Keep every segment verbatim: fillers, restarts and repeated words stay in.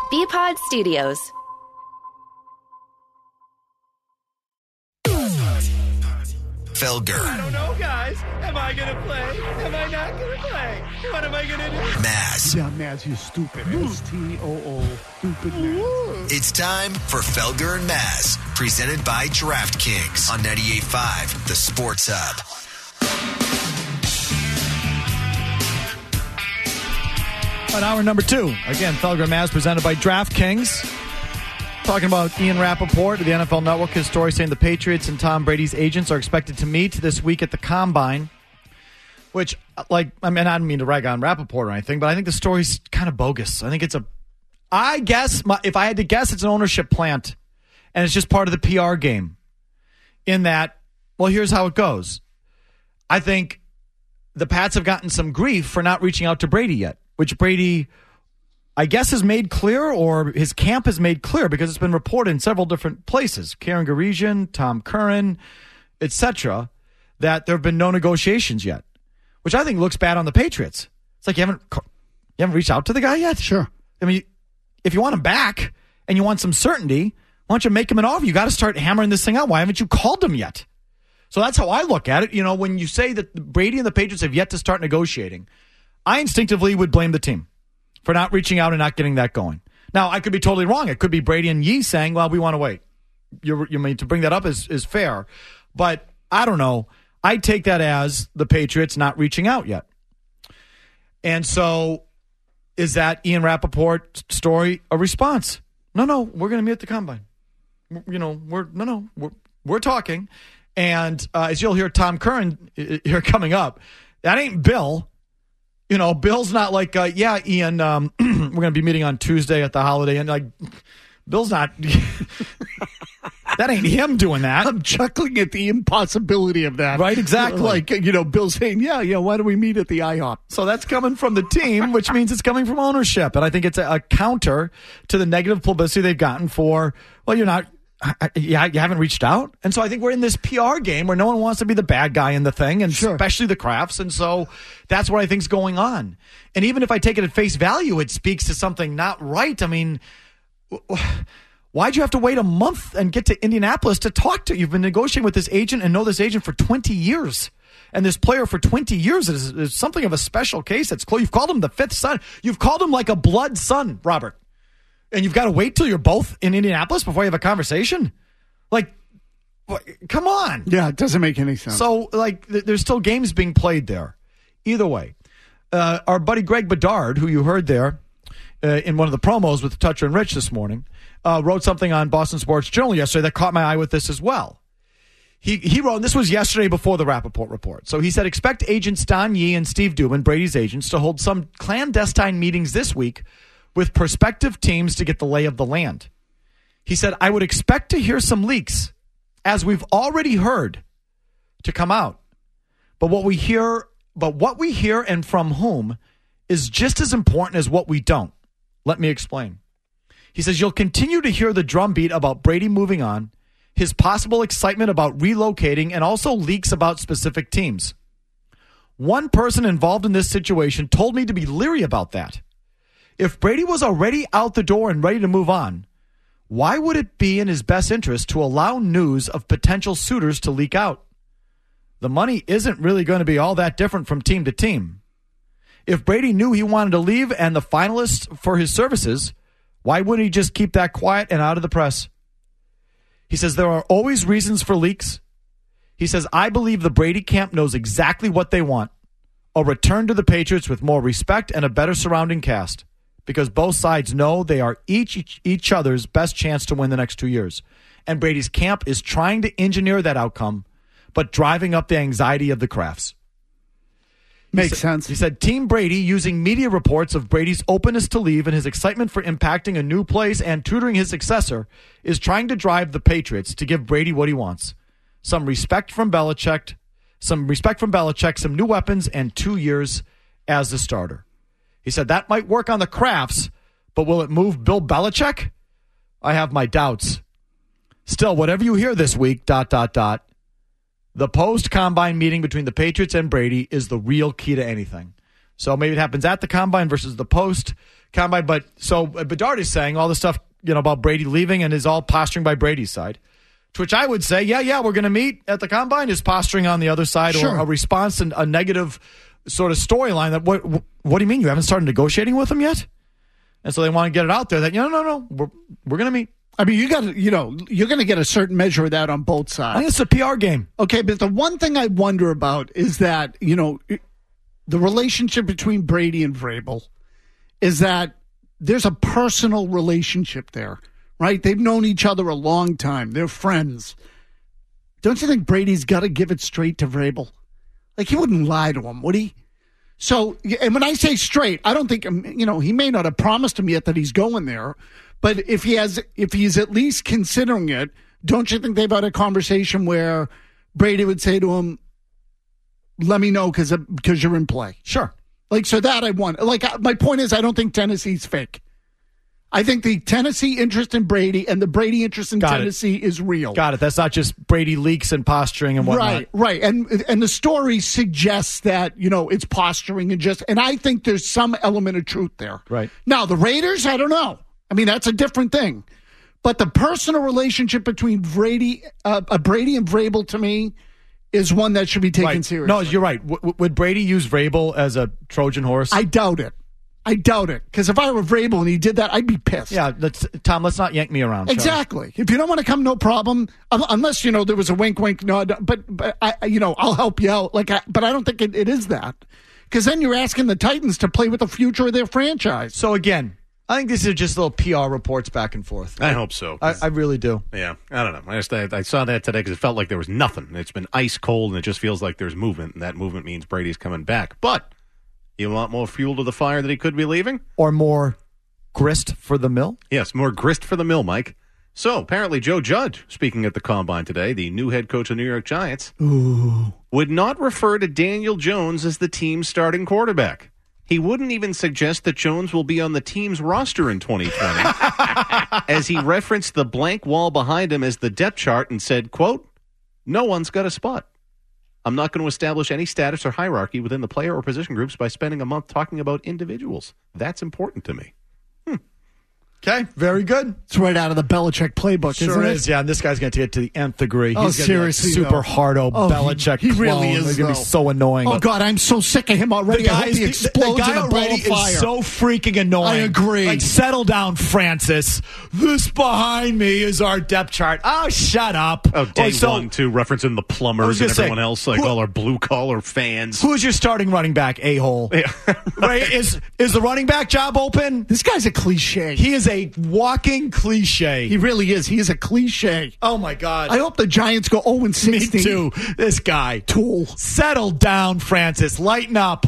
B-Pod Studios. Felger. I don't know, guys. Am I going to play? Am I not going to play? What am I going to do? Maz. Yeah, Maz, you stupid. S T O O. Stupid Maz. It's time for Felger and Maz, presented by DraftKings on ninety-eight point five, The Sports Hub. On hour number two, again, Felger and Maz, presented by DraftKings. Talking about Ian Rappaport of the N F L Network, his story saying the Patriots and Tom Brady's agents are expected to meet this week at the Combine, which, like, I mean, I don't mean to rag on Rappaport or anything, but I think the story's kind of bogus. I think it's a, I guess, my, if I had to guess, it's an ownership plant, and it's just part of the P R game in that, well, here's how it goes. I think the Pats have gotten some grief for not reaching out to Brady yet, which Brady, I guess, has made clear, or his camp has made clear, because it's been reported in several different places, Karen Garigian, Tom Curran, et cetera, that there have been no negotiations yet, which I think looks bad on the Patriots. It's like you haven't you haven't reached out to the guy yet? Sure. I mean, if you want him back and you want some certainty, why don't you make him an offer? You got to start hammering this thing out. Why haven't you called him yet? So that's how I look at it. You know, when you say that Brady and the Patriots have yet to start negotiating, I instinctively would blame the team for not reaching out and not getting that going. Now, I could be totally wrong. It could be Brady and Yee saying, well, we want to wait. You're, you mean to bring that up is, is fair. But I don't know. I take that as the Patriots not reaching out yet. And so is that Ian Rappaport story a response? No, no, we're going to meet at the Combine. You know, we're, no, no, we're, we're talking. And uh, as you'll hear Tom Curran here coming up, that ain't Bill. You know, Bill's not like, uh, yeah, Ian, um, we're going to be meeting on Tuesday at the Holiday Inn. Like, Bill's not, that ain't him doing that. I'm chuckling at the impossibility of that. Right, exactly. Like, you know, Bill saying, yeah, yeah, why don't we meet at the I hop? So that's coming from the team, which means it's coming from ownership. And I think it's a, a counter to the negative publicity they've gotten for, well, you're not, yeah, you haven't reached out. And so I think we're in this P R game where no one wants to be the bad guy in the thing, and sure, especially the Crafts. And so that's what I think is going on. And even if I take it at face value, it speaks to something not right. I mean, why'd you have to wait a month and get to Indianapolis to talk to? You've been negotiating with this agent and know this agent for twenty years. And this player for twenty years is, is something of a special case. It's close. You've called him the fifth son. You've called him like a blood son, Robert. And you've got to wait till you're both in Indianapolis before you have a conversation? Like, come on. Yeah, it doesn't make any sense. So, like, th- there's still games being played there. Either way, uh, our buddy Greg Bedard, who you heard there uh, in one of the promos with Toucher and Rich this morning, uh, wrote something on Boston Sports Journal yesterday that caught my eye with this as well. He he wrote, and this was yesterday before the Rappaport report. So he said, expect agents Don Yee and Steve Dubin, Brady's agents, to hold some clandestine meetings this week with prospective teams to get the lay of the land. He said, I would expect to hear some leaks, as we've already heard, to come out. But what we hear, but what we hear and from whom is just as important as what we don't. Let me explain. He says, you'll continue to hear the drumbeat about Brady moving on, his possible excitement about relocating, and also leaks about specific teams. One person involved in this situation told me to be leery about that. If Brady was already out the door and ready to move on, why would it be in his best interest to allow news of potential suitors to leak out? The money isn't really going to be all that different from team to team. If Brady knew he wanted to leave and the finalists for his services, why wouldn't he just keep that quiet and out of the press? He says there are always reasons for leaks. He says, I believe the Brady camp knows exactly what they want. A return to the Patriots with more respect and a better surrounding cast. Because both sides know they are each, each each other's best chance to win the next two years. And Brady's camp is trying to engineer that outcome, but driving up the anxiety of the Crafts. Makes he sense. He said, Team Brady, using media reports of Brady's openness to leave and his excitement for impacting a new place and tutoring his successor, is trying to drive the Patriots to give Brady what he wants. Some respect from Belichick, some respect from Belichick, some new weapons, and two years as the starter. He said that might work on the Crafts, but will it move Bill Belichick? I have my doubts. Still, whatever you hear this week, dot, dot, dot, the post-combine meeting between the Patriots and Brady is the real key to anything. So maybe it happens at the combine versus the post combine. But so Bedard is saying all the stuff, you know, about Brady leaving and is all posturing by Brady's side. To which I would say, yeah, yeah, we're going to meet at the combine. Is posturing on the other side Sure. or a response and a negative sort of storyline that what what do you mean you haven't started negotiating with him yet? And so they want to get it out there that, you know, no, no, we're we're going to meet. I mean, you got to, you know, you're going to get a certain measure of that on both I sides. think it's a P R game. Okay, but the one thing I wonder about is that, you know, the relationship between Brady and Vrabel is that there's a personal relationship there, right? They've known each other a long time. They're friends. Don't you think Brady's got to give it straight to Vrabel? Like, he wouldn't lie to him, would he? So, and when I say straight, I don't think, you know, he may not have promised him yet that he's going there. But if he has, if he's at least considering it, don't you think they've had a conversation where Brady would say to him, "Let me know because because you're in play." Sure. Like, so that I want. Like, my point is, I don't think Tennessee's fake. I think the Tennessee interest in Brady and the Brady interest in Got Tennessee it. is real. Got it. That's not just Brady leaks and posturing and whatnot. Right, right. And and the story suggests that, you know, it's posturing and just, and I think there's some element of truth there. Right. Now, the Raiders, I don't know. I mean, that's a different thing. But the personal relationship between Brady, uh, uh, Brady and Vrabel, to me, is one that should be taken Right. seriously. No, you're right. W- w- would Brady use Vrabel as a Trojan horse? I doubt it. I doubt it. Because if I were Vrabel and he did that, I'd be pissed. yeah, let's, Tom, let's not yank me around. shall we? Exactly. If you don't want to come, no problem. Un- Unless, you know, there was a wink, wink nod. But, but I, you know, I'll help you out. Like, I, but I don't think it, it is that. Because then you're asking the Titans to play with the future of their franchise. So, again, I think these are just little P R reports back and forth. I hope so. I, I really do. Yeah, I don't know. I just I, I saw that today because it felt like there was nothing. It's been ice cold, and it just feels like there's movement, and that movement means Brady's coming back. But you want more fuel to the fire that he could be leaving? Or more grist for the mill? Yes, more grist for the mill, Mike. So apparently, Joe Judge, speaking at the Combine today, the new head coach of the New York Giants, Ooh. would not refer to Daniel Jones as the team's starting quarterback. He wouldn't even suggest that Jones will be on the team's roster in twenty twenty, as he referenced the blank wall behind him as the depth chart and said, quote, "No one's got a spot. I'm not going to establish any status or hierarchy within the player or position groups by spending a month talking about individuals. That's important to me." Okay, very good. It's right out of the Belichick playbook, Sure isn't it? is, yeah. And this guy's going to get to the nth degree. Oh, He's gonna seriously, be like super though. hardo Oh, he- Belichick he really clone. is, He's going to be though. so annoying. Oh, God, I'm so sick of him already. The I guy, hope is, he the, explodes the guy in a ball already of fire. is so freaking annoying. I agree. Like, settle down, Francis. This behind me is our depth chart. Oh, shut up. Oh, day Oh, so, one, too, referencing the I was plumbers and gonna say, everyone else, like who- all our blue-collar fans. Who's your starting running back, a-hole? Yeah. Right? Is, is the running back job open? This guy's a cliche. He is a walking cliche. He really is. He is a cliche. Oh, my God. I hope the Giants go oh and Me sixteen. too. This guy. Tool. Settle down, Francis. Lighten up.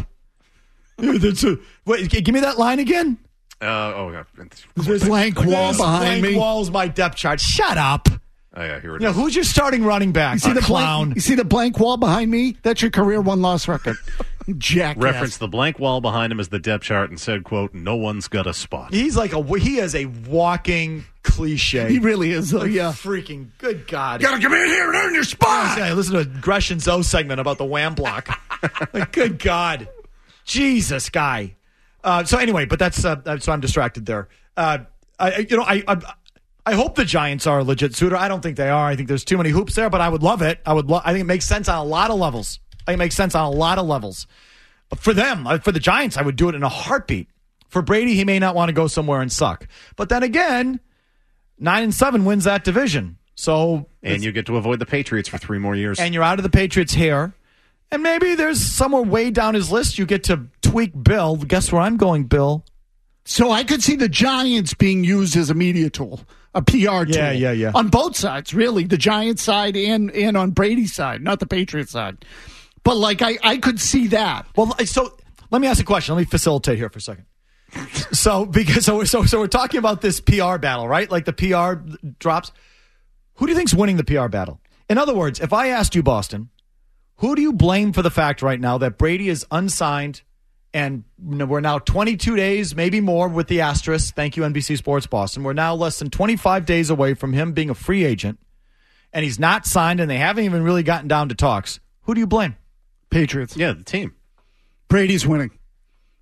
That's a- Wait, g- give me that line again. Uh, oh, yeah. There's blank wall This behind blank me. wall's my depth chart. Shut up. Oh, yeah, here it You know, is. who's your starting running back? You see A the clown. blank, you see the blank wall behind me? That's your career one-loss record. Jackass. Referenced the blank wall behind him as the depth chart and said, quote, "No one's got a spot." He's like a he is a walking cliche. He really is, though, Like, yeah. freaking good God. Gotta come in here and earn your spot. Yeah, listen to Gresham Zoe segment about the wham block. Like, good God, Jesus, guy. Uh, so anyway, but that's uh, so I'm distracted there. Uh, I, you know, I, I, I hope the Giants are a legit suitor. I don't think they are. I think there's too many hoops there, but I would love it. I would. Lo- I think it makes sense on a lot of levels. I think it makes sense on a lot of levels. But for them, uh, for the Giants, I would do it in a heartbeat. For Brady, he may not want to go somewhere and suck. But then again, nine and seven wins that division. So And you get to avoid the Patriots for three more years. and you're out of the Patriots' hair. And maybe there's somewhere way down his list you get to tweak Bill. Guess where I'm going, Bill? So I could see the Giants being used as a media tool, a P R tool. Yeah, yeah, yeah. On both sides, really, the Giants side and, and on Brady's side, not the Patriots side. But, like, I, I could see that. Well, so let me ask a question. Let me facilitate here for a second. so because so so so we're talking about this P R battle, right? Like the P R drops. Who do you think's winning the P R battle? In other words, if I asked you, Boston, who do you blame for the fact right now that Brady is unsigned and we're now twenty-two days, maybe more with the asterisk, thank you, N B C Sports Boston. We're now less than twenty-five days away from him being a free agent, and he's not signed, and they haven't even really gotten down to talks. Who do you blame? Patriots. yeah, the team. Brady's winning.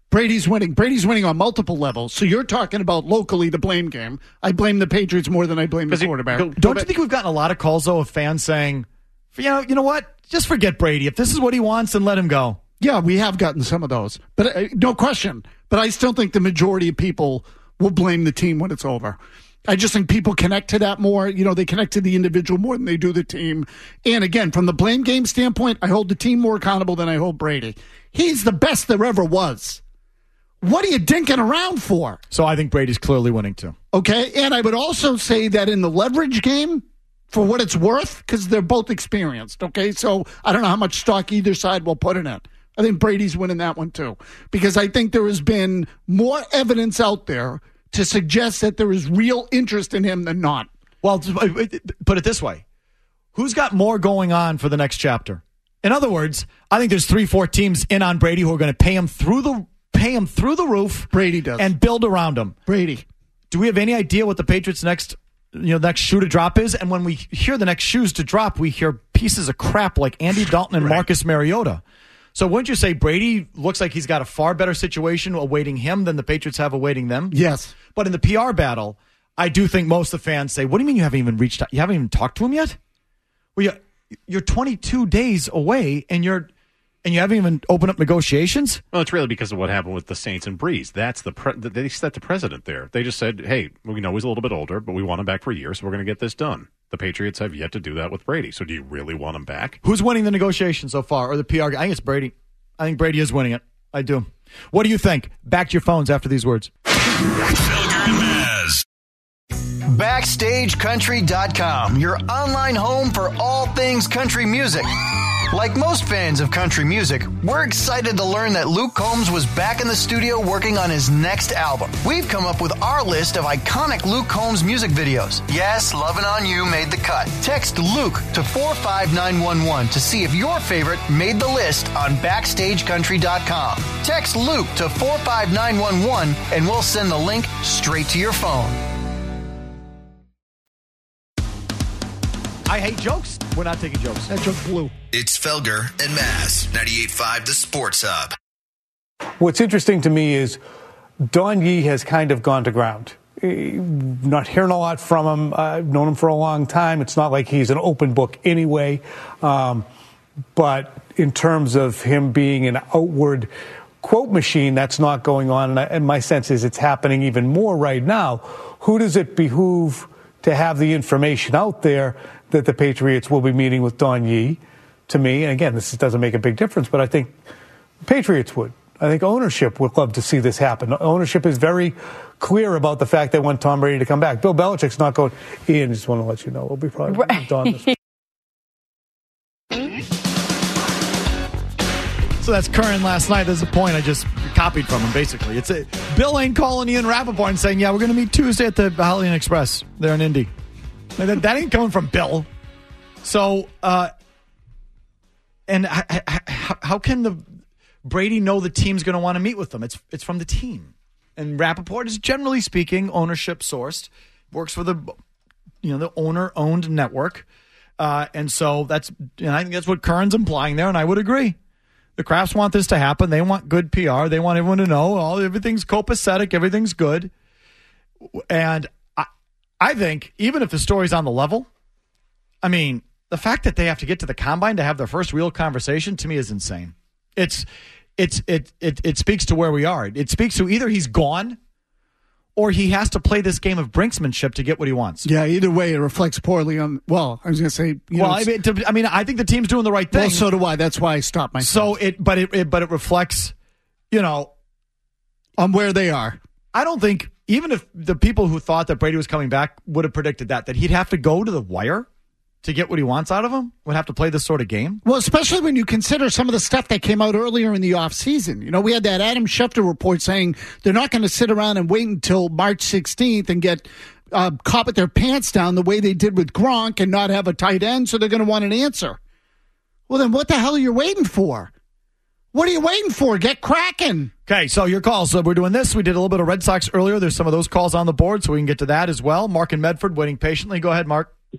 Brady's winning. Brady's winning on multiple levels. So you're talking about locally the blame game. I blame the Patriots more than I blame the Because he- quarterback. go- go Don't back- you think we've gotten a lot of calls, though, of fans saying, you know, you know what? Just forget Brady. If this is what he wants, then let him go. Yeah, we have gotten some of those, but uh, no question. But I still think the majority of people will blame the team when it's over. I just think people connect to that more. You know, they connect to the individual more than they do the team. And again, from the blame game standpoint, I hold the team more accountable than I hold Brady. He's the best there ever was. What are you dinking around for? So I think Brady's clearly winning, too. Okay, and I would also say that in the leverage game, for what it's worth, because they're both experienced, okay? So I don't know how much stock either side will put in it. I think Brady's winning that one, too, because I think there has been more evidence out there to suggest that there is real interest in him than not. Well, put it this way. Who's got more going on for the next chapter? In other words, I think there's three, four teams in on Brady who are going to pay him through the pay him through the roof. Brady does. And build around him. Brady. Do we have any idea what the Patriots' next, you know, next shoe to drop is? And when we hear the next shoes to drop, we hear pieces of crap like Andy Dalton and Right. Marcus Mariota. So wouldn't you say Brady looks like he's got a far better situation awaiting him than the Patriots have awaiting them? Yes. But in the P R battle, I do think most of the fans say, what do you mean you haven't even reached out? You haven't even talked to him yet? Well, you- you're twenty-two days away, and you're and you haven't even opened up negotiations? Well, it's really because of what happened with the Saints and Breeze. That's the pre- they set the precedent there. They just said, "Hey, we know he's a little bit older, but we want him back for a year, so we're going to get this done." The Patriots have yet to do that with Brady. So, do you really want him back? Who's winning the negotiation so far, or the P R guy? I think it's Brady. I think Brady is winning it. I do. What do you think? Back to your phones after these words. Felger and Maz. Backstage Country dot com, your online home for all things country music. Like most fans of country music, we're excited to learn that Luke Combs was back in the studio working on his next album. We've come up with our list of iconic Luke Combs music videos. Yes, Lovin' On You made the cut. Text Luke to four five nine one one to see if your favorite made the list on Backstage Country dot com. Text Luke to four five nine one one and we'll send the link straight to your phone. I hate jokes. We're not taking jokes. That joke blew. It's Felger and Maz. ninety-eight point five The Sports Hub. What's interesting to me is Don Yee has kind of gone to ground. Not hearing a lot from him. I've known him for a long time. It's not like he's an open book anyway. Um, but in terms of him being an outward quote machine, that's not going on. And, I, and my sense is it's happening even more right now. Who does it behoove to have the information out there that the Patriots will be meeting with Don Yee? To me, and again, this doesn't make a big difference, but I think Patriots would. I think ownership would love to see this happen. Ownership is very clear about the fact they want Tom Brady to come back. Bill Belichick's not going, Ian, just want to let you know, we'll be probably right. Don this week. So that's Curran last night. There's a point I just copied from him, basically. It's a, Bill ain't calling Ian Rappaport and saying, yeah, we're going to meet Tuesday at the Holiday Inn Express there in Indy. That, that ain't coming from Bill. So, uh, and how, how can the Brady know the team's going to want to meet with them? It's it's from the team. And Rappaport is, generally speaking, ownership sourced, works for the you know the owner-owned network. Uh, and so that's, and I think that's what Curran's implying there, and I would agree. The Crafts want this to happen. They want good P R. They want everyone to know all everything's copacetic, everything's good. And I, I think even if the story's on the level, I mean, the fact that they have to get to the combine to have their first real conversation to me is insane. It's it's it it it speaks to where we are. It speaks to either he's gone or he has to play this game of brinksmanship to get what he wants. Yeah, either way, it reflects poorly on. Well, I was going to say. You well, know, I mean, to, I mean, I think the team's doing the right thing. Well, so do I. That's why I stopped myself. So it, but it, it, but it reflects, you know, on where they are. I don't think even if the people who thought that Brady was coming back would have predicted that that he'd have to go to the wire to get what he wants out of him, would have to play this sort of game. Well, especially when you consider some of the stuff that came out earlier in the offseason. You know, we had that Adam Schefter report saying they're not going to sit around and wait until March sixteenth and get uh, caught with their pants down the way they did with Gronk and not have a tight end, so they're going to want an answer. Well, then what the hell are you waiting for? What are you waiting for? Get cracking. Okay, so your calls. So we're doing this. We did a little bit of Red Sox earlier. There's some of those calls on the board, so we can get to that as well. Mark in Medford waiting patiently. Go ahead, Mark.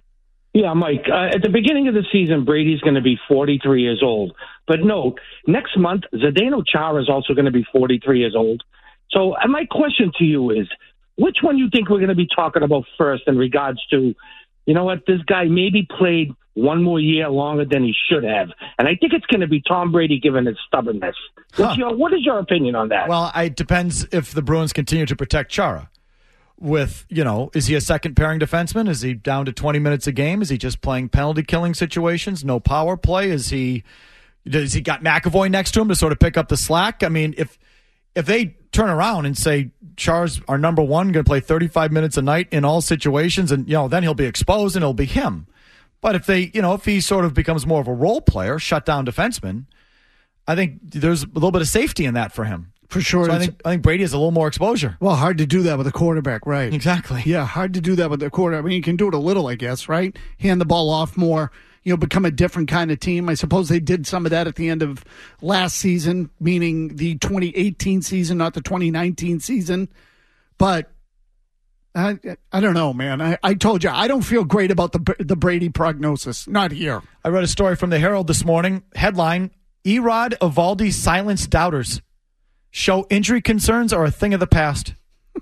Yeah, Mike, uh, at the beginning of the season, Brady's going to be forty-three years old. But note, next month, Zdeno Chara is also going to be forty-three years old. So uh, my question to you is, which one you think we're going to be talking about first in regards to, you know what, this guy maybe played one more year longer than he should have? And I think it's going to be Tom Brady given his stubbornness. What's Huh. your, what is your opinion on that? Well, it depends if the Bruins continue to protect Chara. With, you know, is he a second pairing defenseman? Is he down to twenty minutes a game? Is he just playing penalty killing situations? No power play? Is he, does he got McAvoy next to him to sort of pick up the slack? I mean, if if they turn around and say Chara's our number one, going to play thirty-five minutes a night in all situations, and, you know, then he'll be exposed and it'll be him. But if they, you know, if he sort of becomes more of a role player, shut down defenseman, I think there's a little bit of safety in that for him. For sure. So I think I think Brady has a little more exposure. Well, hard to do that with a quarterback, right? Exactly. Yeah, hard to do that with a quarterback. I mean, you can do it a little, I guess, right? Hand the ball off more, you know, become a different kind of team. I suppose they did some of that at the end of last season, meaning the twenty eighteen season, not the twenty nineteen season. But I, I don't know, man. I, I told you, I don't feel great about the the Brady prognosis. Not here. I read a story from the Herald this morning. Headline, Erod Evaldi silenced doubters. Show injury concerns are a thing of the past.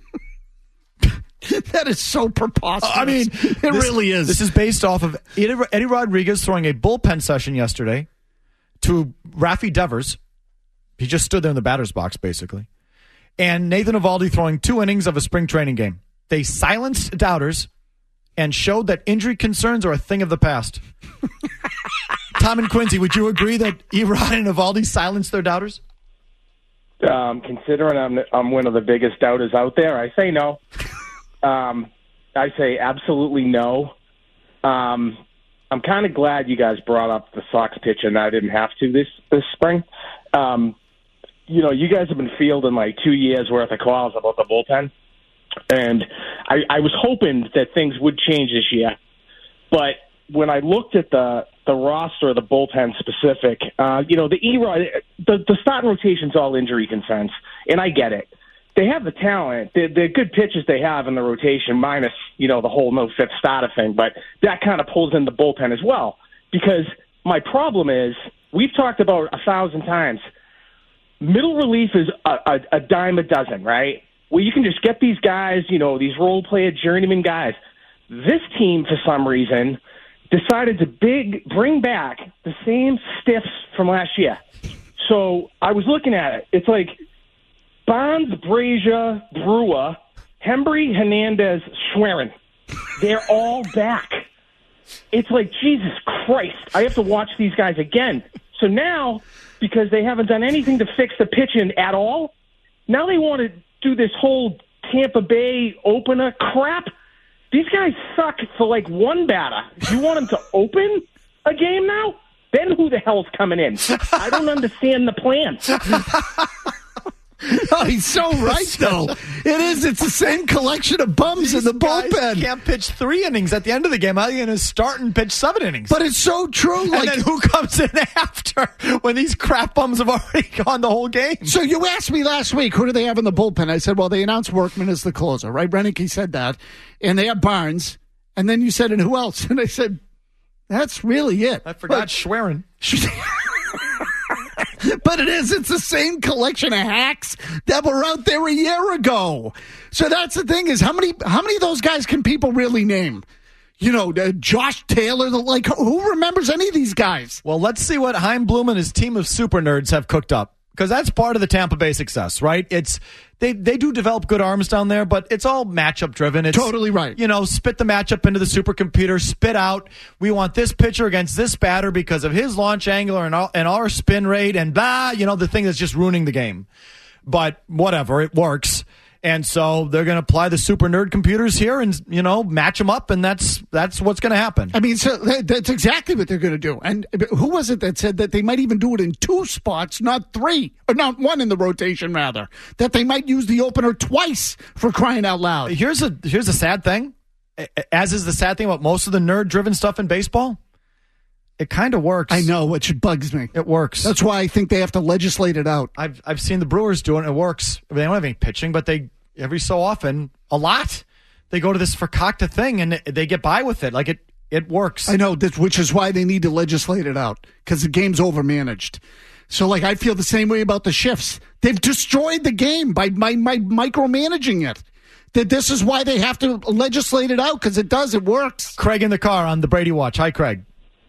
That is so preposterous. I mean, it this, really is. This is based off of Eddie, Eddie Rodriguez throwing a bullpen session yesterday to Rafi Devers. He just stood there in the batter's box, basically. And Nathan Evaldi throwing two innings of a spring training game. They silenced doubters and showed that injury concerns are a thing of the past. Tom and Quincy, would you agree that Erod and Evaldi silenced their doubters? Um, considering I'm I'm one of the biggest doubters out there, I say no. Um, I say absolutely no. Um, I'm kind of glad you guys brought up the Sox pitch and I didn't have to this this spring. Um, you know, you guys have been fielding like two years worth of calls about the bullpen, and I, I was hoping that things would change this year. But when I looked at the the roster, the bullpen specific, uh, you know, the Erod, the, the starting rotation's all injury concerns, and I get it. They have the talent. The, the good pitches they have in the rotation, minus, you know, the whole no fifth starter thing, but that kind of pulls in the bullpen as well. Because my problem is, we've talked about a thousand times, middle relief is a, a, a dime a dozen, right? Where you can just get these guys, you know, these role player journeyman guys. This team, for some reason, decided to big bring back the same stiffs from last year. So I was looking at it. It's like Bonds, Brazier, Brewer, Hembry, Hernandez, Schwerin. They're all back. It's like, Jesus Christ, I have to watch these guys again. So now, because they haven't done anything to fix the pitching at all, now they want to do this whole Tampa Bay opener crap. These guys suck for like one batter. You want them to open a game now? Then who the hell's coming in? I don't understand the plan. Oh, he's so right, though. It is. It's the same collection of bums These in the guys bullpen. Can't pitch three innings at the end of the game. How are you going to start and pitch seven innings? But it's so true. And Like, then who comes in after when these crap bums have already gone the whole game? so you asked me last week, who do they have in the bullpen? I said, well, they announced Workman as the closer, right? Renicky said that. And they have Barnes. And then you said, and who else? And I said, that's really it. I forgot But- Schwerin. But it is. It's the same collection of hacks that were out there a year ago. So that's the thing is, how many how many of those guys can people really name? You know, uh, Josh Taylor, the, like, who remembers any of these guys? Well, let's see what Chaim Bloom and his team of super nerds have cooked up. Because that's part of the Tampa Bay success, right? It's they they do develop good arms down there, but it's all matchup driven. It's Totally right. You know, spit the matchup into the supercomputer, spit out, we want this pitcher against this batter because of his launch angle and our, and our spin rate and blah, you know, the thing that's just ruining the game. But whatever, it works. And so they're going to apply the super nerd computers here and, you know, match them up, and that's that's what's going to happen. I mean, so that, that's exactly what they're going to do. And who was it that said that they might even do it in two spots, not three, or not one in the rotation, rather? That they might use the opener twice, for crying out loud. Here's a here's a sad thing, as is the sad thing about most of the nerd-driven stuff in baseball. It kind of works. I know, which bugs me. It works. That's why I think they have to legislate it out. I've I've seen the Brewers do it, and it works. They don't have any pitching, but they every so often, a lot, they go to this fakakta thing, and they get by with it. Like, it It works. I know, that, which is why they need to legislate it out, because the game's overmanaged. So, like, I feel the same way about the shifts. They've destroyed the game by, by, by micromanaging it. That this is why they have to legislate it out, because it does. It works. Craig in the car on the Brady Watch. Hi, Craig.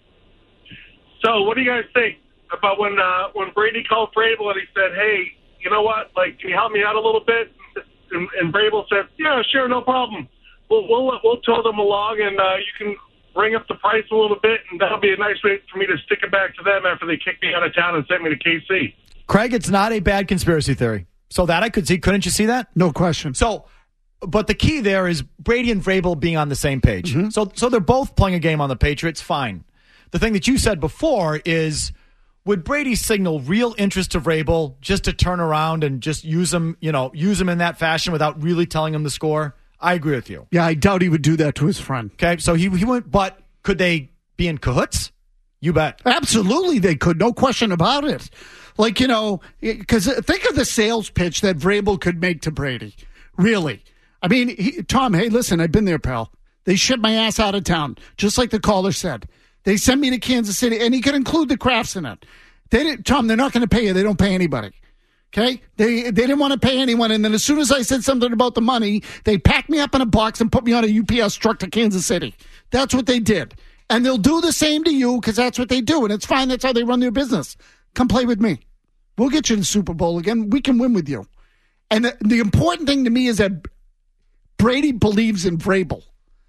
So, what do you guys think about when uh, when Brady called Vrabel and he said, "Hey, you know what? Like, can you help me out a little bit?" And, and Vrabel said, "Yeah, sure, no problem. We'll we'll we'll tow them along, and uh, you can bring up the price a little bit, and that'll be a nice way for me to stick it back to them after they kick me out of town and sent me to K C." Craig, it's not a bad conspiracy theory. So that I could see. Couldn't you see that? No question. So, but the key there is Brady and Vrabel being on the same page. Mm-hmm. So, so they're both playing a game on the Patriots. Fine. The thing that you said before is, would Brady signal real interest to Vrabel just to turn around and just use him, you know, use him in that fashion without really telling him the score? I agree with you. Yeah, I doubt he would do that to his friend. Okay, so he he went, but could they be in cahoots? You bet. Absolutely, they could. No question about it. Like, you know, because think of the sales pitch that Vrabel could make to Brady. Really. I mean, he, Tom, hey, listen, I've been there, pal. They shipped my ass out of town, just like the caller said. They sent me to Kansas City, and he could include the Crafts in it. They didn't, Tom, they're not going to pay you. They don't pay anybody. Okay? They they didn't want to pay anyone, and then as soon as I said something about the money, they packed me up in a box and put me on a U P S truck to Kansas City. That's what they did. And they'll do the same to you because that's what they do, and it's fine. That's how they run their business. Come play with me. We'll get you to the Super Bowl again. We can win with you. And the, the important thing to me is that Brady believes in Vrabel.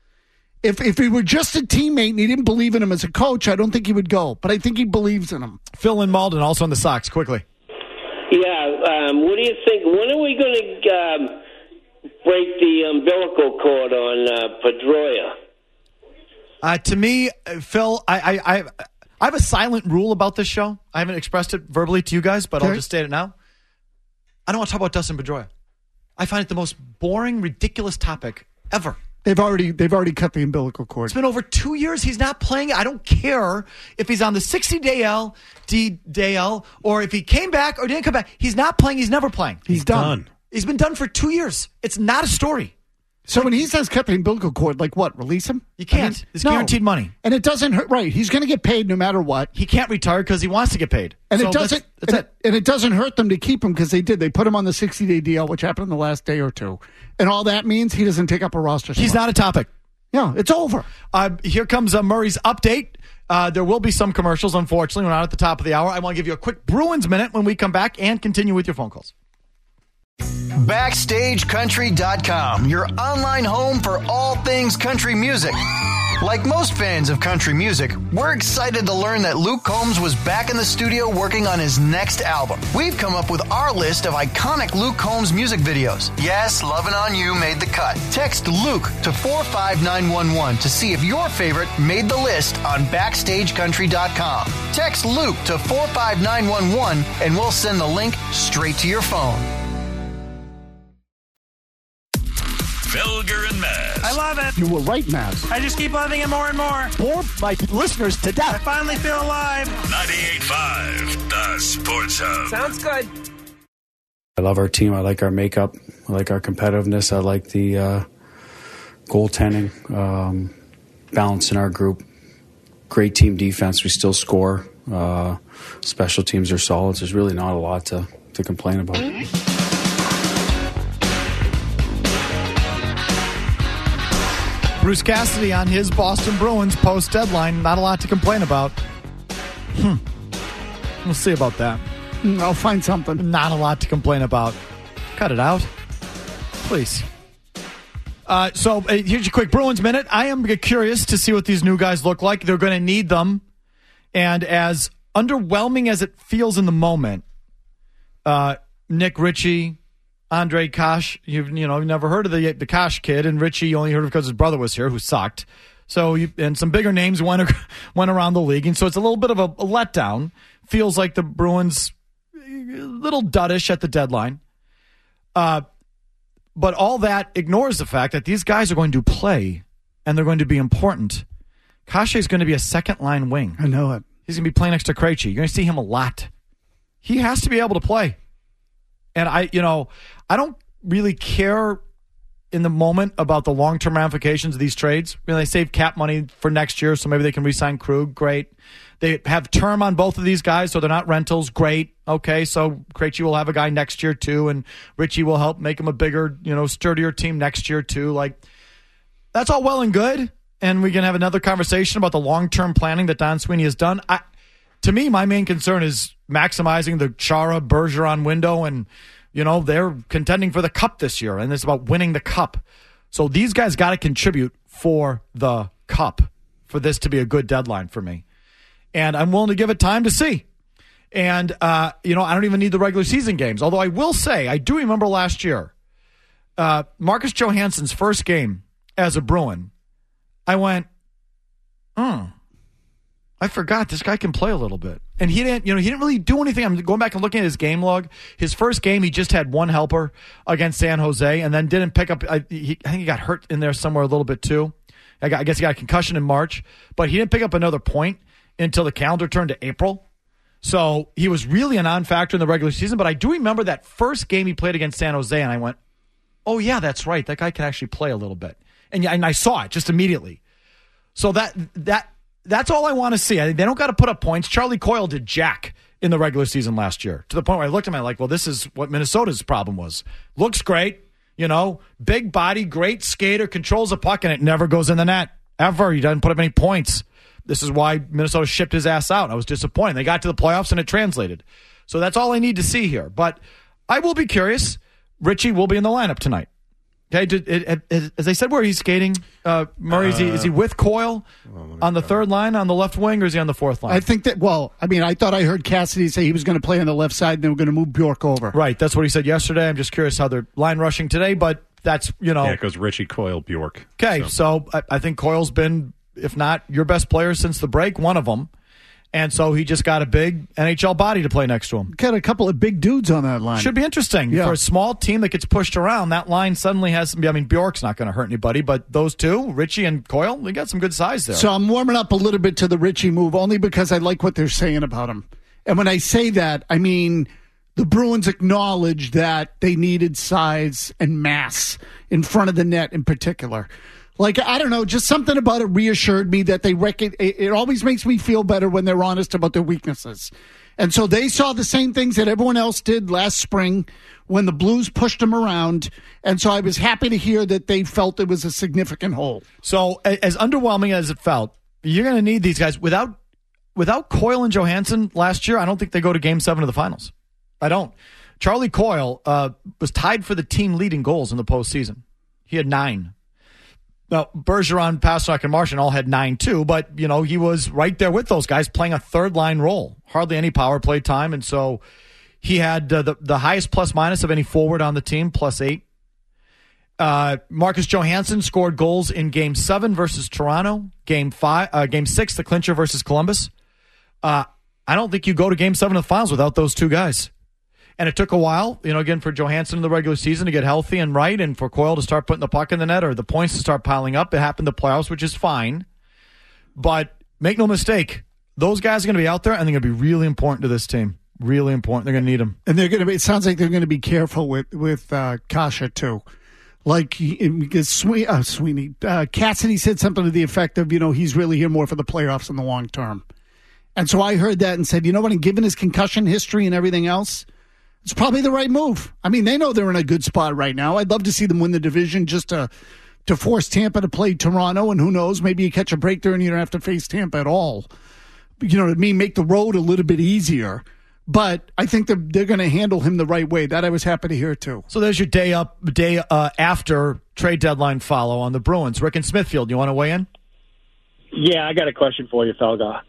If if he were just a teammate and he didn't believe in him as a coach, I don't think he would go. But I think he believes in him. Phil in Malden, also on the Sox, quickly. Yeah, um, what do you think? When are we going to um, break the umbilical cord on uh, Pedroia? Uh, to me, Phil, I, I, I, I have a silent rule about this show. I haven't expressed it verbally to you guys, but okay. I'll just state it now. I don't want to talk about Dustin Pedroia. I find it the most boring, ridiculous topic ever. They've already they've already cut the umbilical cord. It's been over two years. He's not playing. I don't care if he's on the sixty-day L, D L, or if he came back or didn't come back. He's not playing. He's never playing. He's, he's done. done. He's been done for two years. It's not a story. So when he says cut the umbilical cord, like what? Release him? You can't. I mean, it's no. guaranteed money. And it doesn't hurt. Right. He's going to get paid no matter what. He can't retire because he wants to get paid. And so it doesn't. That's, that's and, it. It, and it doesn't hurt them to keep him because they did. They put him on the sixty-day D L, which happened in the last day or two. And all that means he doesn't take up a roster spot. He's not a topic. Yeah, it's over. Uh, here comes uh, Murray's update. Uh, there will be some commercials, unfortunately. We're not at the top of the hour. I want to give you a quick Bruins minute when we come back and continue with your phone calls. Backstage Country dot com, your online home for all things country music. Like most fans of country music, we're excited to learn that Luke Combs was back in the studio working on his next album. We've come up with our list of iconic Luke Combs music videos. Yes, Lovin' On You made the cut. Text Luke to four five nine one one to see if your favorite made the list on Backstage Country dot com. Text Luke to four five nine one one and we'll send the link straight to your phone. Felger and Maz. I love it. You were right, Maz. I just keep loving it more and more. Bore my listeners to death. I finally feel alive. ninety-eight point five, the Sports Hub. Sounds good. I love our team. I like our makeup. I like our competitiveness. I like the uh, goaltending, um, balance in our group. Great team defense. We still score. Uh, special teams are solid. There's really not a lot to, to complain about. Bruce Cassidy on his Boston Bruins post-deadline. Not a lot to complain about. Hmm. We'll see about that. I'll find something. Not a lot to complain about. Cut it out. Please. Uh, so uh, here's your quick Bruins minute. I am curious to see what these new guys look like. They're going to need them. And as underwhelming as it feels in the moment, uh, Nick Ritchie, Andre Kosh, you've you know you've never heard of the the Kosh kid, and Ritchie you only heard of because his brother was here, who sucked. So you, and some bigger names went went around the league, and so it's a little bit of a, a letdown. Feels like the Bruins a little duddish at the deadline. Uh, but all that ignores the fact that these guys are going to play, and they're going to be important. Kosh is going to be a second line wing. I know it. He's going to be playing next to Krejci. You're going to see him a lot. He has to be able to play. And I, you know, I don't really care in the moment about the long-term ramifications of these trades. You know, they save cap money for next year, so maybe they can re-sign Krug. Great. They have term on both of these guys, so they're not rentals. Great. Okay, so Krejci will have a guy next year too, and Richie will help make him a bigger, you know, sturdier team next year too. Like, that's all well and good, and we can have another conversation about the long-term planning that Don Sweeney has done. I, to me, my main concern is maximizing the Chara Bergeron window, and you know, they're contending for the cup this year, and it's about winning the cup. So these guys got to contribute for the cup for this to be a good deadline for me. And I'm willing to give it time to see. And, uh, you know, I don't even need the regular season games. Although I will say, I do remember last year, uh, Marcus Johansson's first game as a Bruin, I went, hmm, I forgot this guy can play a little bit. And he didn't, you know, he didn't really do anything. I'm going back and looking at his game log. His first game, he just had one helper against San Jose and then didn't pick up. I, he, I think he got hurt in there somewhere a little bit too. I, got, I guess he got a concussion in March, but he didn't pick up another point until the calendar turned to April. So he was really a non-factor in the regular season. But I do remember that first game he played against San Jose, and I went, oh, yeah, that's right. That guy can actually play a little bit. And, and I saw it just immediately. So that that that's all I want to see. I, they don't got to put up points. Charlie Coyle did jack in the regular season last year, to the point where I looked at him and I'm like, well, this is what Minnesota's problem was. Looks great, you know, big body, great skater, controls a puck, and it never goes in the net, ever. He doesn't put up any points. This is why Minnesota shipped his ass out. I was disappointed. They got to the playoffs, and it translated. So that's all I need to see here. But I will be curious. Richie will be in the lineup tonight. Okay, did, it, it, as I said, where he's skating, uh, Murray, uh, is, he, is he with Coyle well, on the third line on the left wing, or is he on the fourth line? I think that, well, I mean, I thought I heard Cassidy say he was going to play on the left side and they were going to move Bjork over. Right, that's what he said yesterday. I'm just curious how they're line rushing today, but that's, you know. Yeah, it goes Richie, Coyle, Bjork. Okay, so, so I, I think Coyle's been, if not your best player since the break, one of them. And so he just got a big N H L body to play next to him. Got a couple of big dudes on that line. Should be interesting. Yeah. For a small team that gets pushed around, that line suddenly has some, I mean, Bjork's not going to hurt anybody, but those two, Richie and Coyle, they got some good size there. So I'm warming up a little bit to the Richie move, only because I like what they're saying about him. And when I say that, I mean the Bruins acknowledged that they needed size and mass in front of the net in particular. Like, I don't know, just something about it reassured me that they reckon it, it always makes me feel better when they're honest about their weaknesses. And so they saw the same things that everyone else did last spring when the Blues pushed them around. And so I was happy to hear that they felt it was a significant hole. So as underwhelming as it felt, you're going to need these guys. Without without Coyle and Johansson last year, I don't think they go to game seven of the finals. I don't. Charlie Coyle uh, was tied for the team leading goals in the postseason. He had nine. Now, Bergeron, Pastrnak, and Marchand all had nine too, but, you know, he was right there with those guys playing a third-line role. Hardly any power play time, and so he had uh, the, the highest plus-minus of any forward on the team, plus eight. Uh, Marcus Johansson scored goals in Game seven versus Toronto, Game five, uh, Game six, the clincher versus Columbus. Uh, I don't think you go to Game seven of the finals without those two guys. And it took a while, you know, again, for Johansson in the regular season to get healthy and right, and for Coyle to start putting the puck in the net or the points to start piling up. It happened in the playoffs, which is fine. But make no mistake, those guys are going to be out there, and they're going to be really important to this team. Really important. They're going to need them. And they're going to be. It sounds like they're going to be careful with with uh, Kasha too. Like because Sweeney, uh, Sweeney uh, Cassidy said something to the effect of, you know, he's really here more for the playoffs in the long term. And so I heard that and said, you know what? And given his concussion history and everything else, it's probably the right move. I mean, they know they're in a good spot right now. I'd love to see them win the division just to to force Tampa to play Toronto, and who knows, maybe you catch a break there and you don't have to face Tampa at all. You know what I mean? Make the road a little bit easier. But I think they're, they're going to handle him the right way. That I was happy to hear, too. So there's your day up, day uh, after trade deadline follow on the Bruins. Rick in Smithfield, you want to weigh in? Yeah, I got a question for you, Felga.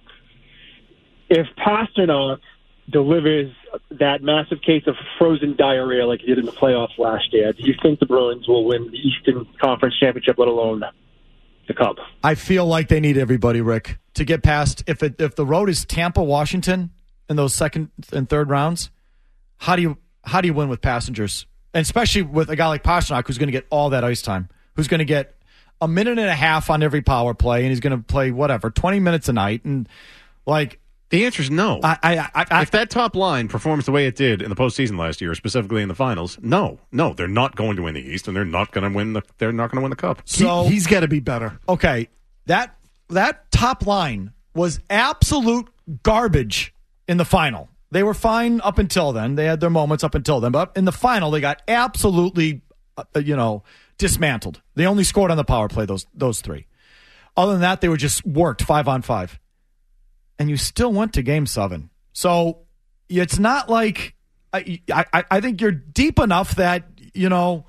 If Pastrnak delivers that massive case of frozen diarrhea like he did in the playoffs last year, do you think the Bruins will win the Eastern Conference Championship, let alone the Cup? I feel like they need everybody, Rick, to get past. If it, if the road is Tampa, Washington in those second and third rounds, how do you how do you win with passengers? And especially with a guy like Pastrnak, who's going to get all that ice time, who's going to get a minute and a half on every power play, and he's going to play whatever twenty minutes a night, and like. The answer is no. I, I, I, I, if that top line performs the way it did in the postseason last year, specifically in the finals, no, no, they're not going to win the East, and they're not going to win the. They're not going to win the Cup. So he, he's got to be better. Okay, that that top line was absolute garbage in the final. They were fine up until then. They had their moments up until then, but in the final, they got absolutely, uh, you know, dismantled. They only scored on the power play. Those those three. Other than that, they were just worked five on five. And you still went to game seven. So it's not like I, I, I think you're deep enough that, you know,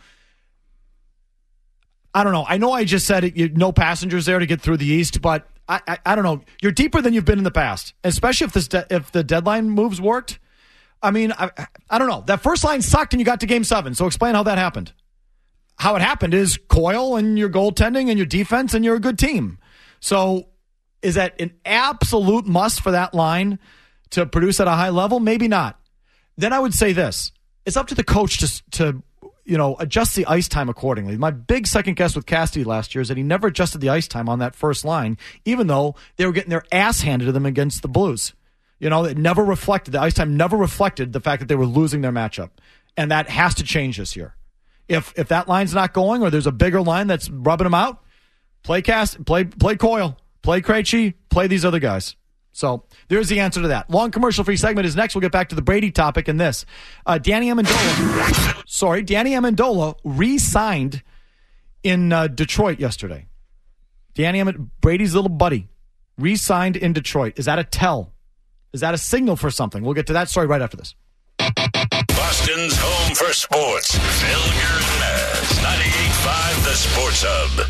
I don't know. I know I just said it, you, no passengers there to get through the East, but I, I, I don't know. You're deeper than you've been in the past, especially if this de- if the deadline moves worked. I mean, I, I don't know. That first line sucked and you got to game seven. So explain how that happened. How it happened is Coyle and your goaltending and your defense, and you're a good team. So is that an absolute must for that line to produce at a high level? Maybe not. Then I would say this. It's up to the coach to, to you know, adjust the ice time accordingly. My big second guess with Cassidy last year is that he never adjusted the ice time on that first line, even though they were getting their ass handed to them against the Blues. You know, it never reflected, the ice time never reflected the fact that they were losing their matchup. And that has to change this year. If if that line's not going or there's a bigger line that's rubbing them out, play Cast, play play Coyle. Play Krejci, play these other guys. So there's the answer to that. Long commercial-free segment is next. We'll get back to the Brady topic and this. Uh, Danny Amendola, sorry, Danny Amendola re-signed in uh, Detroit yesterday. Danny Amendola, Brady's little buddy, re-signed in Detroit. Is that a tell? Is that a signal for something? We'll get to that story right after this. Boston's home for sports. Felger and Maz, ninety-eight point five The Sports Hub.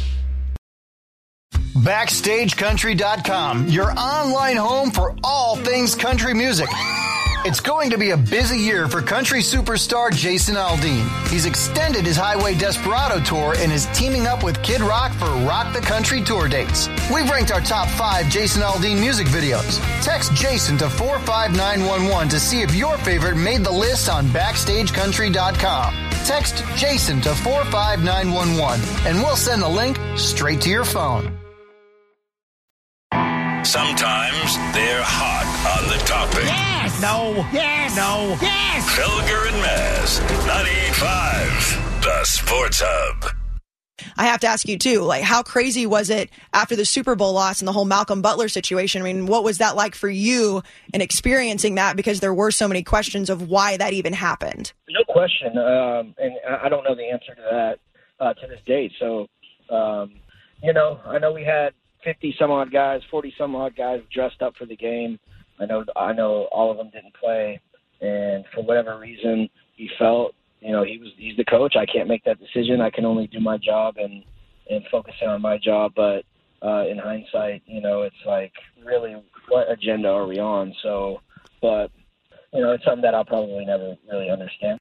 Backstage Country dot com, your online home for all things country music. It's going to be a busy year for country superstar Jason Aldean. He's extended his Highway Desperado tour and is teaming up with Kid Rock for Rock the Country tour dates. We've ranked our top five Jason Aldean music videos. Text Jason to four five nine one one to see if your favorite made the list on Backstage Country dot com. Text Jason to four five nine one one and we'll send the link straight to your phone. Sometimes they're hot on the topic. Yes! No. Yes! No. Yes! Felger and Maz, ninety-eight point five The Sports Hub. I have to ask you, too, like, how crazy was it after the Super Bowl loss and the whole Malcolm Butler situation? I mean, what was that like for you in experiencing that? Because there were so many questions of why that even happened. No question. Um, and I don't know the answer to that uh, to this date. So, um, you know, I know we had fifty some odd guys, forty some odd guys dressed up for the game. I know, I know all of them didn't play. And for whatever reason, he felt, you know, he was, he's the coach. I can't make that decision. I can only do my job and, and focus in on my job. But uh, in hindsight, you know, it's like, really, what agenda are we on? So, but, you know, it's something that I'll probably never really understand.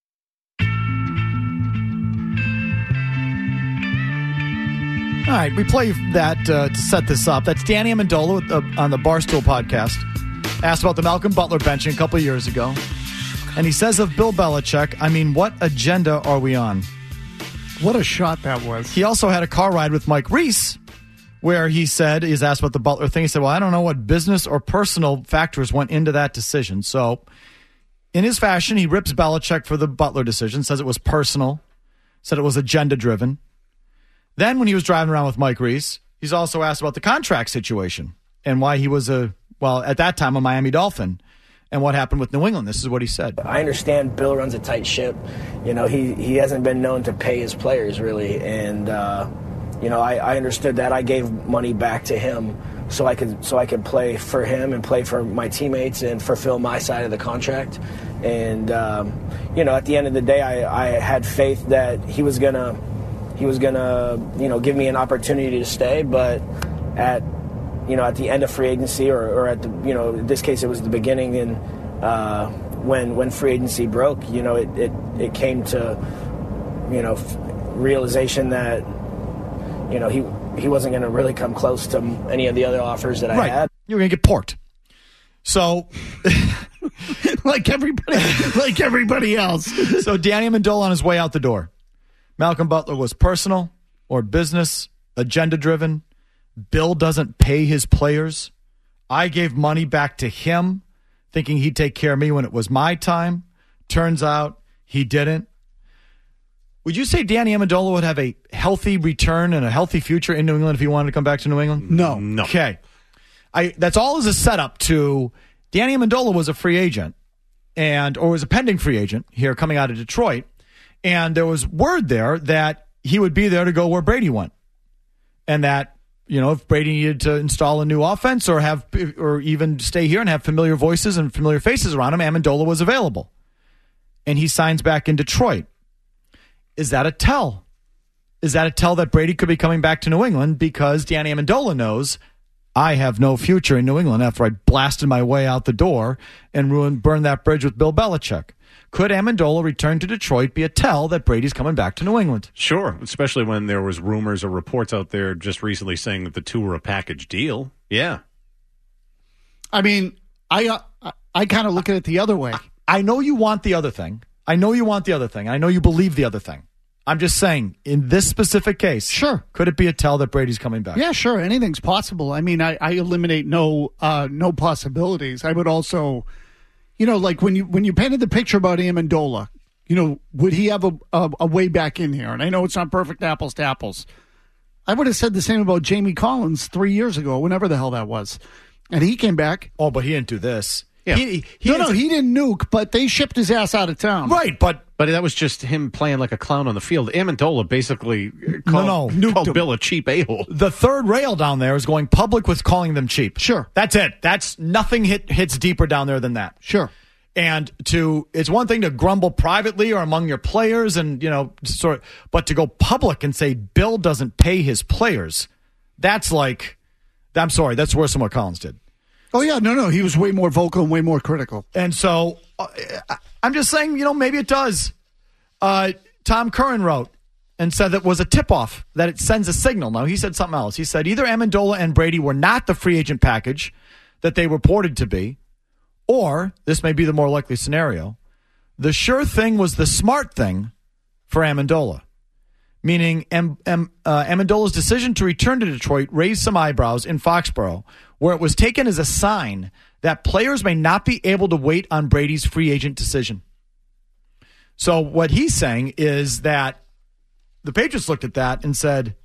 All right, we play that uh, to set this up. That's Danny Amendola uh, on the Barstool podcast. Asked about the Malcolm Butler benching a couple of years ago. And he says of Bill Belichick, I mean, what agenda are we on? What a shot that was. He also had a car ride with Mike Reese where he said, he's asked about the Butler thing. He said, well, I don't know what business or personal factors went into that decision. So in his fashion, he rips Belichick for the Butler decision, says it was personal, said it was agenda-driven. Then when he was driving around with Mike Reese, he's also asked about the contract situation and why he was, a well, at that time, a Miami Dolphin and what happened with New England. This is what he said. I understand Bill runs a tight ship. You know, he, he hasn't been known to pay his players, really. And, uh, you know, I, I understood that. I gave money back to him so I could so I could play for him and play for my teammates and fulfill my side of the contract. And, um, you know, at the end of the day, I, I had faith that he was going to, He was going to, you know, give me an opportunity to stay, but at, you know, at the end of free agency or, or at the, you know, in this case it was the beginning and uh, when when free agency broke, you know, it, it, it came to, you know, realization that, you know, he he wasn't going to really come close to any of the other offers that I right. had. You were going to get porked. So, like everybody, like everybody else. So Danny Amendola on his way out the door. Malcolm Butler was personal or business, agenda-driven. Bill doesn't pay his players. I gave money back to him, thinking he'd take care of me when it was my time. Turns out he didn't. Would you say Danny Amendola would have a healthy return and a healthy future in New England if he wanted to come back to New England? No. No. Okay. I that's all as a setup to Danny Amendola was a free agent and or was a pending free agent here coming out of Detroit. And there was word there that he would be there to go where Brady went. And that, you know, if Brady needed to install a new offense or have or even stay here and have familiar voices and familiar faces around him, Amendola was available. And he signs back in Detroit. Is that a tell? Is that a tell that Brady could be coming back to New England because Danny Amendola knows I have no future in New England after I blasted my way out the door and ruined, burned that bridge with Bill Belichick? Could Amendola return to Detroit be a tell that Brady's coming back to New England? Sure, especially when there was rumors or reports out there just recently saying that the two were a package deal. Yeah. I mean, I uh, I kind of look at it the other way. I know you want the other thing. I know you want the other thing. I know you believe the other thing. I'm just saying, in this specific case, sure, could it be a tell that Brady's coming back? Yeah, sure. Anything's possible. I mean, I, I eliminate no uh, no possibilities. I would also, you know, like when you when you painted the picture about Amendola, you know, would he have a, a, a way back in here? And I know it's not perfect apples to apples. I would have said the same about Jamie Collins three years ago, whenever the hell that was. And he came back. Oh, but he didn't do this. Yeah. He, he no, no, he didn't nuke, but they shipped his ass out of town. Right, but but that was just him playing like a clown on the field. Amendola basically called, no, no. called Bill a cheap a-hole. The third rail down there is going public with calling them cheap. Sure. That's it. That's nothing hit, hits deeper down there than that. Sure. And to it's one thing to grumble privately or among your players and, you know, sort of, but to go public and say Bill doesn't pay his players, that's like, I'm sorry, that's worse than what Collins did. Oh, yeah, no, no. He was way more vocal and way more critical. And so uh, I'm just saying, you know, maybe it does. Uh, Tom Curran wrote and said that was a tip-off, that it sends a signal. Now, he said something else. He said either Amendola and Brady were not the free agent package that they reported to be, or, this may be the more likely scenario, the sure thing was the smart thing for Amendola. Meaning M- M- uh, Amendola's decision to return to Detroit raised some eyebrows in Foxborough, where it was taken as a sign that players may not be able to wait on Brady's free agent decision. So what he's saying is that the Patriots looked at that and said,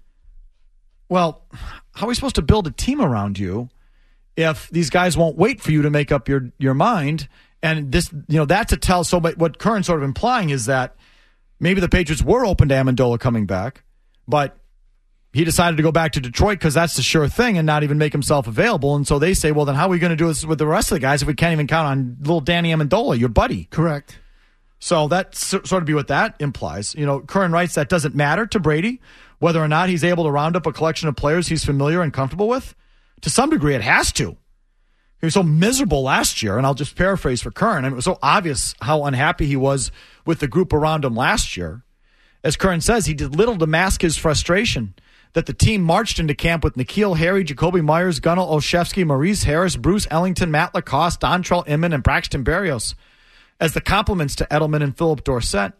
well, how are we supposed to build a team around you if these guys won't wait for you to make up your, your mind? And this, you know, that's a tell. So but what Curran's sort of implying is that maybe the Patriots were open to Amendola coming back, but he decided to go back to Detroit because that's the sure thing and not even make himself available. And so they say, well, then how are we going to do this with the rest of the guys if we can't even count on little Danny Amendola, your buddy? Correct. So that's sort of be what that implies. You know, Curran writes that doesn't matter to Brady whether or not he's able to round up a collection of players he's familiar and comfortable with. To some degree, it has to. He was so miserable last year, and I'll just paraphrase for Curran. I mean, it was so obvious how unhappy he was with the group around him last year. As Curran says, he did little to mask his frustration that the team marched into camp with N'Keal Harry, Jacoby Myers, Gunnar Olszewski, Maurice Harris, Bruce Ellington, Matt Lacoste, Dontrell Inman, and Braxton Berrios as the compliments to Edelman and Philip Dorsett.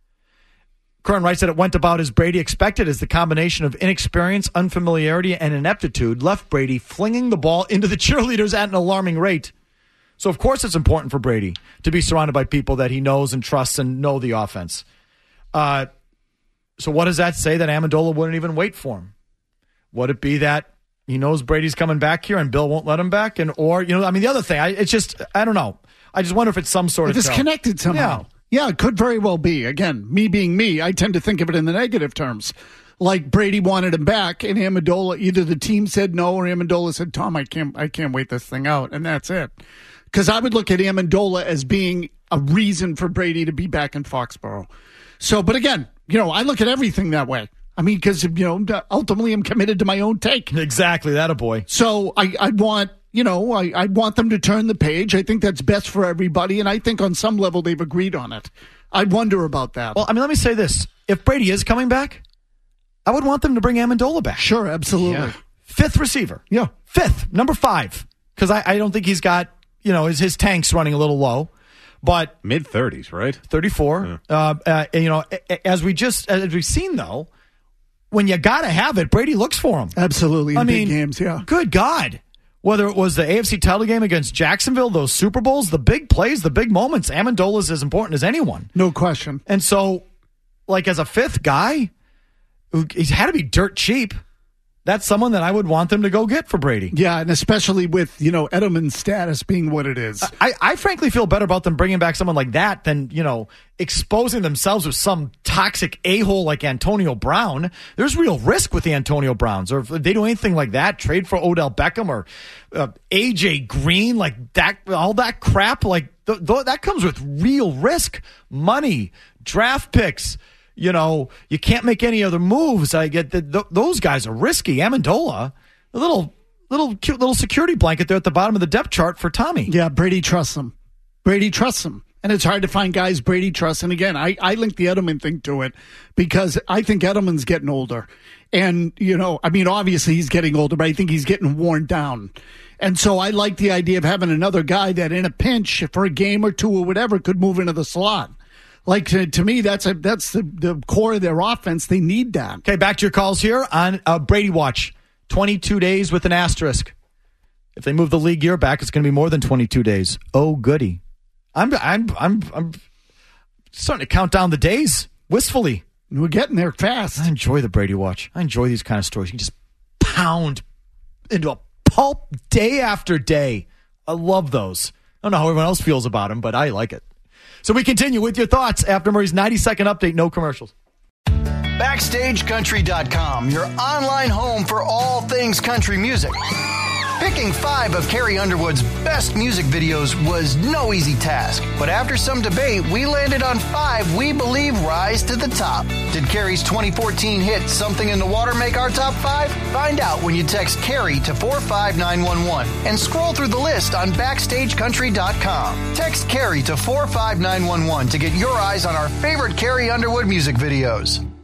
Curran writes that it went about as Brady expected, as the combination of inexperience, unfamiliarity, and ineptitude left Brady flinging the ball into the cheerleaders at an alarming rate. So, of course, it's important for Brady to be surrounded by people that he knows and trusts and know the offense. Uh, so what does that say? That Amendola wouldn't even wait for him? Would it be that he knows Brady's coming back here and Bill won't let him back? And or, you know, I mean, the other thing, I, it's just, I don't know. I just wonder if it's some sort if of it's tell. connected somehow. Yeah. Yeah, it could very well be. Again, me being me, I tend to think of it in the negative terms. Like Brady wanted him back, and Amendola, either the team said no, or Amendola said, "Tom, I can't, I can't wait this thing out," and that's it. Because I would look at Amendola as being a reason for Brady to be back in Foxborough. So, but again, you know, I look at everything that way. I mean, because you know, ultimately, I'm committed to my own take. Exactly, that a boy. So I, I want. You know, I, I want them to turn the page. I think that's best for everybody, and I think on some level they've agreed on it. I wonder about that. Well, I mean, let me say this. If Brady is coming back, I would want them to bring Amendola back. Sure, absolutely. Yeah. Fifth receiver. Yeah. Fifth, number five. Because I, I don't think he's got, you know, his, his tank's running a little low. But mid-thirties, right? thirty-four. Yeah. Uh, uh, you know, as we just, as we've seen, though, when you got to have it, Brady looks for him. Absolutely. In I big mean, games, yeah. Good God. Whether it was the A F C title game against Jacksonville, those Super Bowls, the big plays, the big moments, Amendola's as important as anyone. No question. And so, like, as a fifth guy, he's had to be dirt cheap. That's someone that I would want them to go get for Brady. Yeah, and especially with, you know, Edelman's status being what it is. I, I frankly feel better about them bringing back someone like that than, you know, exposing themselves with some toxic a-hole like Antonio Brown. There's real risk with the Antonio Browns. Or if they do anything like that, trade for Odell Beckham or uh, A J Green, like that, all that crap, like th- th- that comes with real risk. Money, draft picks. You know, you can't make any other moves. I get that th- those guys are risky. Amendola, a little, little cute little security blanket there at the bottom of the depth chart for Tommy. Yeah, Brady trusts him. Brady trusts him. And it's hard to find guys Brady trusts. And again, I, I link the Edelman thing to it because I think Edelman's getting older. And, you know, I mean, obviously he's getting older, but I think he's getting worn down. And so I like the idea of having another guy that in a pinch for a game or two or whatever could move into the slot. Like, to, to me, that's a, that's the, the core of their offense. They need that. Okay, back to your calls here on uh, Brady Watch. twenty-two days with an asterisk. If they move the league year back, it's going to be more than twenty-two days. Oh, goody. I'm I'm I'm I'm starting to count down the days wistfully. We're getting there fast. I enjoy the Brady Watch. I enjoy these kind of stories. You can just pound into a pulp day after day. I love those. I don't know how everyone else feels about them, but I like it. So we continue with your thoughts after Murray's ninety-second update. No commercials. Backstage Country dot com, your online home for all things country music. Picking five of Carrie Underwood's best music videos was no easy task, but after some debate, we landed on five we believe rise to the top. Did Carrie's twenty fourteen hit Something in the Water make our top five? Find out when you text Carrie to four five nine one one and scroll through the list on Backstage Country dot com. Text Carrie to four five nine one one to get your eyes on our favorite Carrie Underwood music videos.